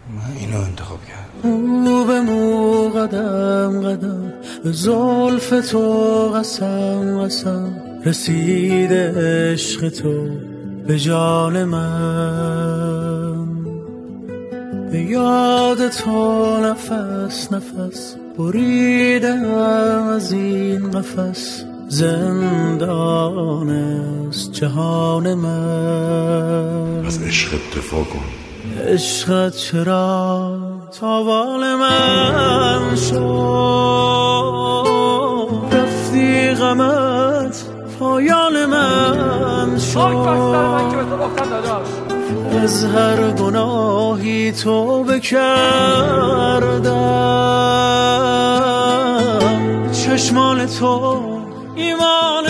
من اینو انتخاب کردم. مو به مو قدم قدم به زلف تو قسم قسم رسیده عشق تو به جان من. به یاد تو نفس نفس بریدم از این قفس زندان است جهان من. از عشقت دفاع کن. عشقت چرا تاوان من شد، رفتی غمت پایان من شد. از هر گناهی توبه کردم، چشمان تو ایمان